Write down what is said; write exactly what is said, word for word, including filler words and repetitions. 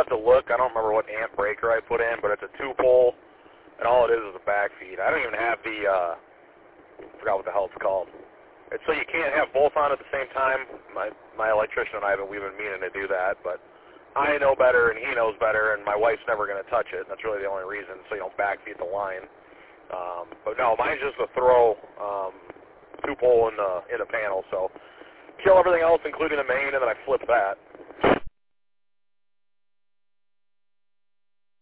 to look. I don't remember what amp breaker I put in, but it's a two-pole, and all it is is a backfeed. I don't even have the, uh, I forgot what the hell it's called. It's so you can't have both on at the same time. My my electrician and I, have been, we've been meaning to do that, but I know better, and he knows better, and my wife's never going to touch it. That's really the only reason, so you don't backfeed the line. Um, but no, mine's just a throw um, two-pole in the, in the panel, so kill everything else, including the main, and then I flip that.